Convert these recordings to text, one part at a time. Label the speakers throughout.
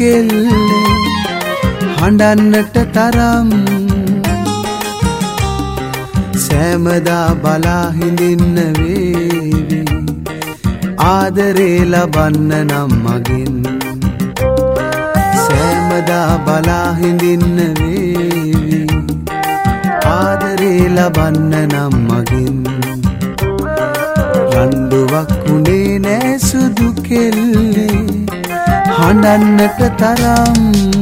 Speaker 1: කෙල්ලේ හඬන්නට තරම් සෑමදා බලා හිඳින්න වේවි ආදරේ ලබන්න නම් මගෙන් සෑමදා බලා හිඳින්න වේවි ආදරේ ලබන්න නම් මගෙන් රණ්ඩුවක් උනේ නෑ සුදු කෙල්ලේ හඬන්නට තරම්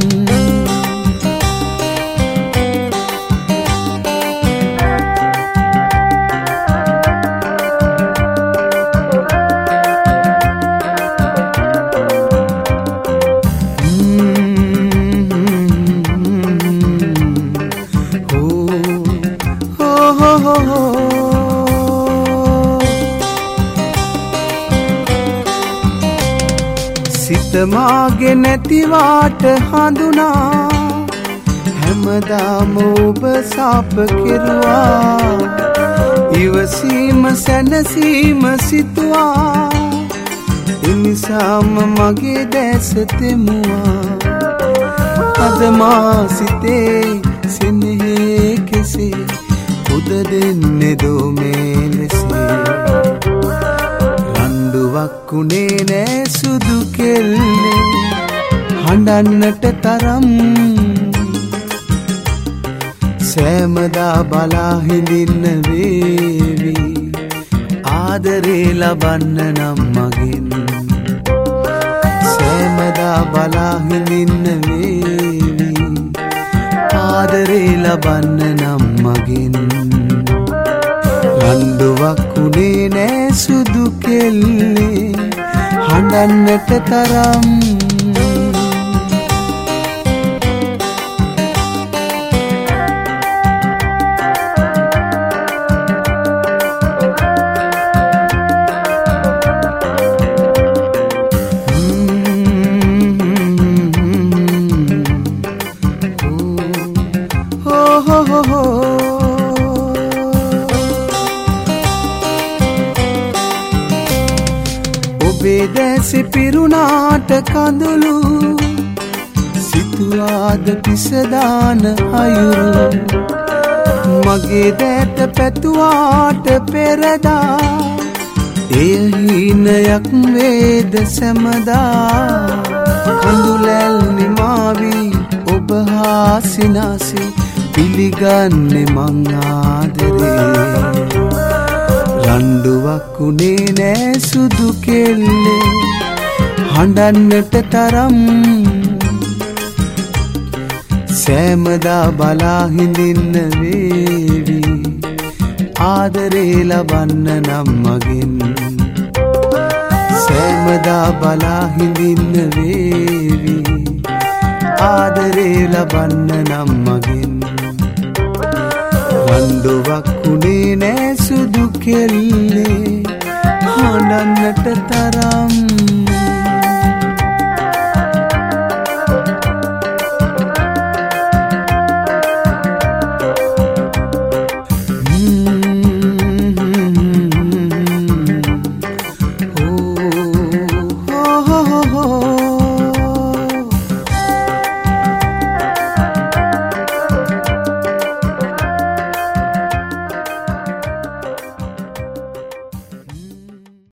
Speaker 1: සිතමාගේ නැතිවාට හඳුනා හැමදාම ඔබ සාප කෙරුවා ඉවසීම සැනසීම සිතුවා එනිසාම මගේ දැස තෙමුවා අද මා සිතේ සෙනෙහේ කෙසේ උද දෙන්නේ දෝ මේ ලෙසේ රණ්ඩුවක් උනේ නෑ සුදු කෙල්ලේ හඬන්නට තරම් සෑමදා බලා හිඳින්න වේවි ආදරේ ලබන්න නම් මගෙන් සෑමදා බලා හිඳින්න වේවි ආදරේ ලබන්න නම් මගෙන් රණ්ඩුවක් උනේ නෑ සුදු කෙල්ලේ හඬන්නට තරම් වෙදැසි පිරුණාට කඳුළු සිතුවාද පිසදාන අයුරු මගේ දැත පැතුවාට පෙරදා එය හීනයක් වේද සැමදා කඳුලැල් නිමාවී ඔබ හා සිනාසි පිළිගන්නේ මං ආදරේ රණ්ඩුවක් උනේ නෑ සුදු කෙල්ලේ හඬන්නට තරම් සෑමදා බලා හිඳින්න වේවි ආදරේ ලබන්න නම් මගෙන් සෑමදා බලා හිඳින්න වේවි ආදරේ ලබන්න නම් මගෙන් රණ්ඩුවක් උනේ නෑ සුදු කෙල්ලේ හඬන්නට තරම්